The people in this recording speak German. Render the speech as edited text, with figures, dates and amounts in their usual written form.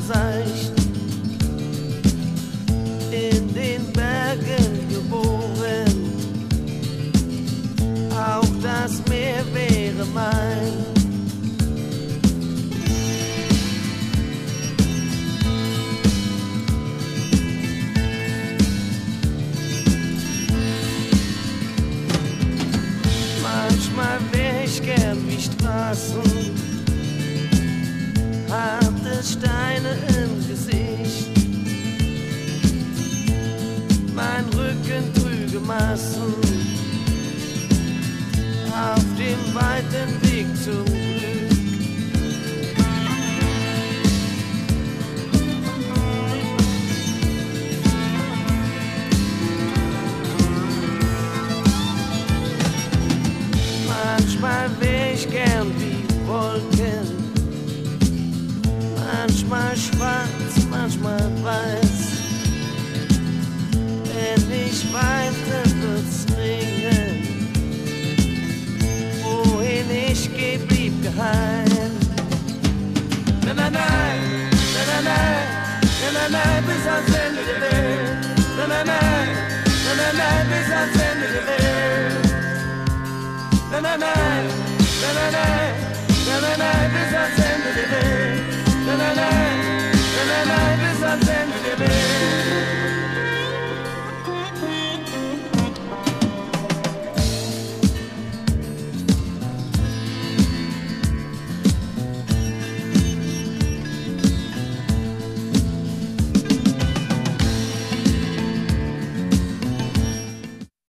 seicht, in den Bergen geboren, auch das Meer wäre mein. Manchmal wär ich gern wie Straßen, harte Steine im Gesicht, mein Rücken trüge Massen, auf dem weiten Weg zum Glück. Manchmal wär ich gern wie Wolken, manchmal schwarz, manchmal weiß. Wenn ich weiter wird's regnen, wohin ich geh, blieb geheim. Na na na, na na na, na na na, bis ans Ende der Welt. Na na na, na na na, bis ans Ende der Welt. Na na na, na na na, na na na, bis ans Ende der Welt. Na na na, na na na, bis ans Ende der Welt.